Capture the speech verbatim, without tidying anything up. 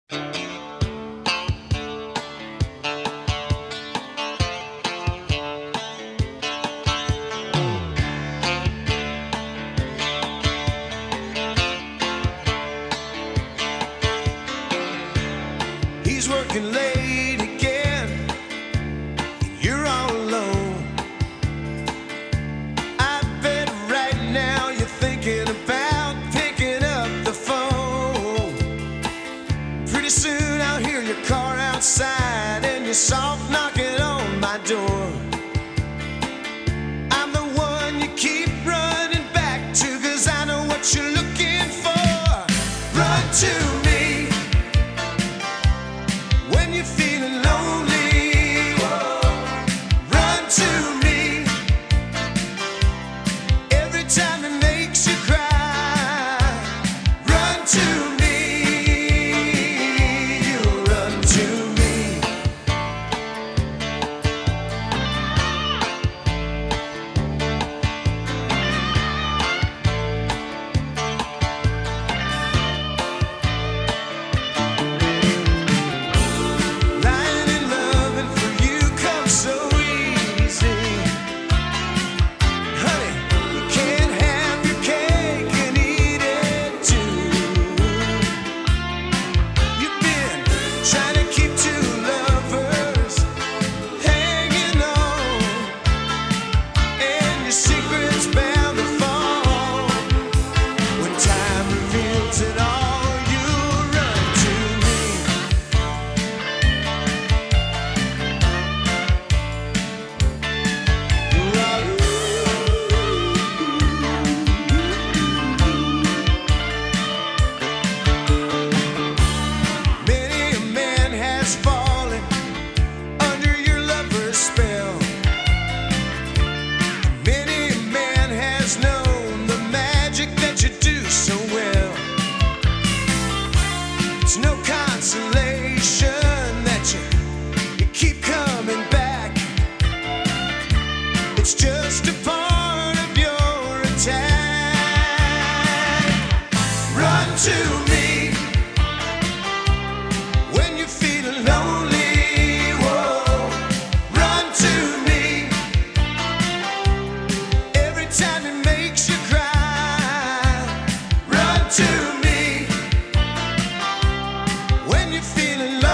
He's working late again, and you're all alone. I bet right now you're thinking about picking up the phone. Pretty soon I'll hear your car outside and you're soft knocking on my door. I'm the one you keep running back to, 'cause I know what you're looking for. Run to me when you're feeling lonely. Whoa. Run to me every time it makes you cry. Run to me, you run to me. Lying and loving for you comes so easy. Honey, you can't have your cake and eat it too. You've been trying to keep two lovers hanging on, and your secret's bound to fall. When time reveals it all, you'll run to me. Many a man has fallen under your lover's spell. Many a man has known the magic that you do so well. It's no consolation that you, you keep coming back. It's just a part of your attack. Run to me when you're feeling lonely. Whoa. Run to me every time it makes you cry. Run to me when you're feeling lonely.